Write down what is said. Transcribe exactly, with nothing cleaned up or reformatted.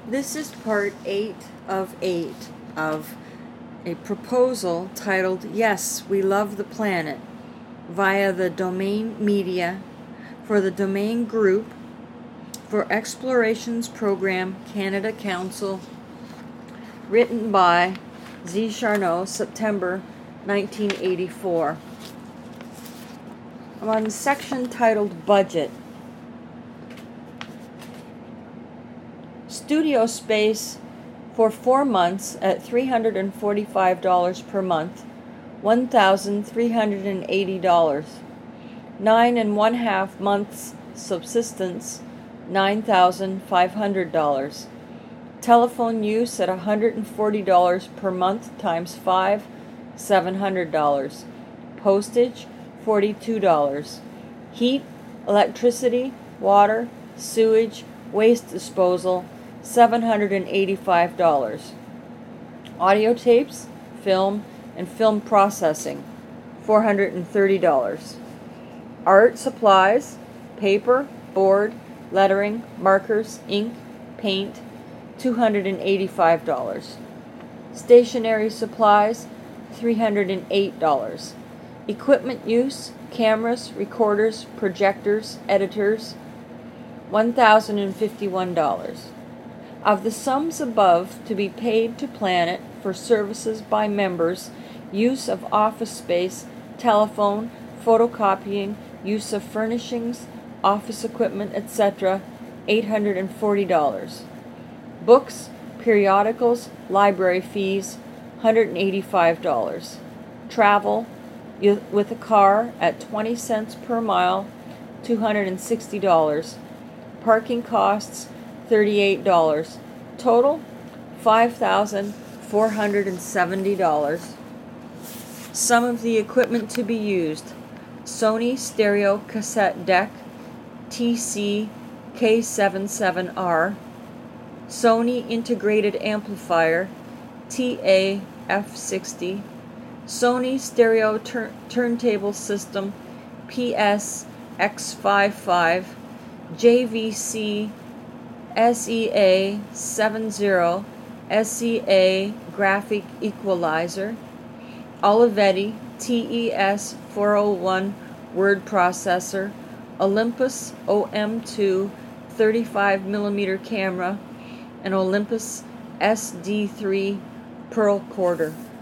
This is part eight of eight of a proposal titled Yes, We Love the Planet via the Domain Media for the Domain Group for Explorations Program Canada Council, written by Z. Charnow, September nineteen eighty-four. I'm on the section titled Budget. Studio space for four months at three hundred forty-five dollars per month, one thousand three hundred eighty dollars. Nine and one half months subsistence, nine thousand five hundred dollars. Telephone use at one hundred forty dollars per month times five, seven hundred dollars. Postage, forty-two dollars. Heat, electricity, water, sewage, waste disposal, seven hundred eighty-five dollars. Audio tapes, film, and film processing, four hundred thirty dollars. Art supplies, paper, board, lettering, markers, ink, paint, two hundred eighty-five dollars. Stationery supplies, three hundred eight dollars. Equipment use, cameras, recorders, projectors, editors, one thousand fifty-one dollars. Of the sums above to be paid to Planet for services by members, use of office space, telephone, photocopying, use of furnishings, office equipment, et cetera, eight hundred forty dollars. Books, periodicals, library fees, one hundred eighty-five dollars. Travel with a car at twenty cents per mile, two hundred sixty dollars. Parking costs, thirty-eight dollars. Total, five thousand four hundred seventy dollars. Some of the equipment to be used: Sony stereo cassette deck, T C K seventy-seven R, Sony integrated amplifier, T A F sixty, Sony stereo tur- turntable system, P S X fifty-five, J V C S E A seventy, S E A graphic equalizer, Olivetti T E S four oh one word processor, Olympus O M two thirty-five millimeter camera, and Olympus S D three pearl quarter.